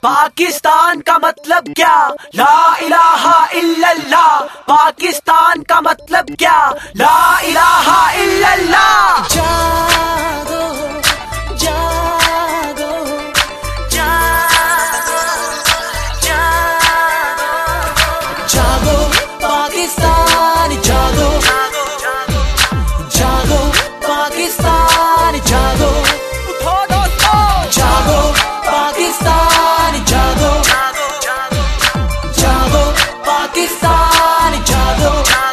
पाकिस्तान का मतलब क्या? ला इलाहा इल्लल्लाह। पाकिस्तान का मतलब क्या? ला इलाहा इल्लल्लाह। जागो जागो जागो जागो जागो पाकिस्तान जागो जागो पाकिस्तान जागो उठो दोस्तों, जागो पाकिस्तान जागो जागो पाकिस्तान जागो।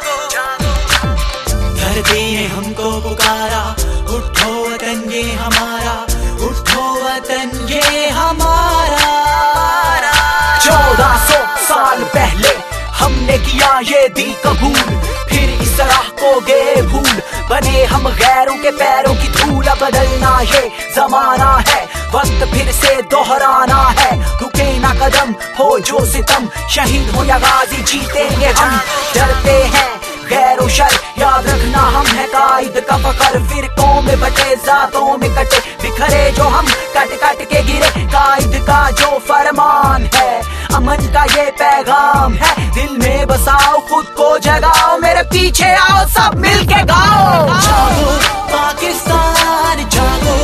धरती ने हमको पुकारा, उठो वतन ये हमारा, उठो वतन ये हमारा। 1400 साल पहले हमने किया ये दी कबूल, फिर इस राह को गए भूल, बने हम गैरों के पैरों की धूल। बदलना ये जमाना है, वक्त फिर से दोहराना है, रुके ना कदम हो जो सितम, शहीद हो या गाजी जीतेंगे हम। डरते हैं गैरों शर, याद रखना हम है कायद का फकर, फिरकों में बटे जातों में कटे, बिखरे जो हम कट कट के गिरे, कायद का जो फरमान है, अमन का ये पैगाम है, दिल में बसाओ खुद को जगाओ, मेरे पीछे आओ सब मिलके गाओ। जागो पाकिस्तान जागो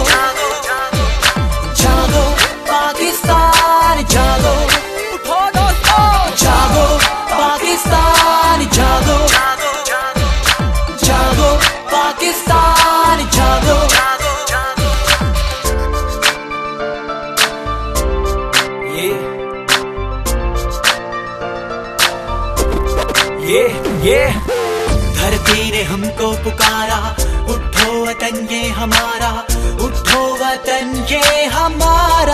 जागो पाकिस्तान जागो, उठो दोस्तों, जागो पाकिस्तान जागो जागो पाकिस्तान जागो। ये धरती ने हमको पुकारा, उठो वतन ये हमारा, उठो वतन ये हमारा।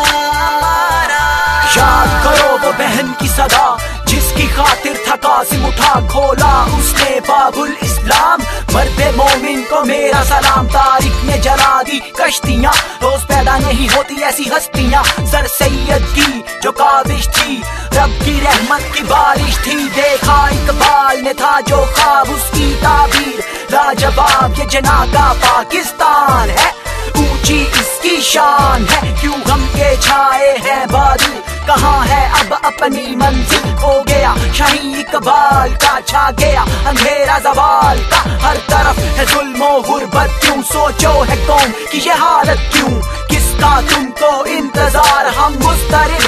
याद करो वो बहन की सदा, जिसकी खातिर था कासिम उठा खोला उसने बाबुल इस्लाम, मर्दे मोमिन को मेरा सलाम। तारीख ने जला दी कश्तियाँ, रोज पैदा नहीं होती ऐसी हस्तियाँ, सर सैयद की जो काबिश थी, रब की रहमत की बारिश थी। देखा इकबाल ने था जो ख्वाब, उसकी ताबीर लाजवाब, ये जना का पाकिस्तान है, ऊंची इसकी शान है। क्यों गम के छाए हैं बादल, कहाँ है अब अपनी मंजिल, खो गया शाही इकबाल का, छा गया अंधेरा ज़वाल का, हर तरफ है जुल्म और गुर्बत। क्यों सोचो है कौम की ये हालत, क्यों किसका तुमको इंतजार, हम मुस्तरिब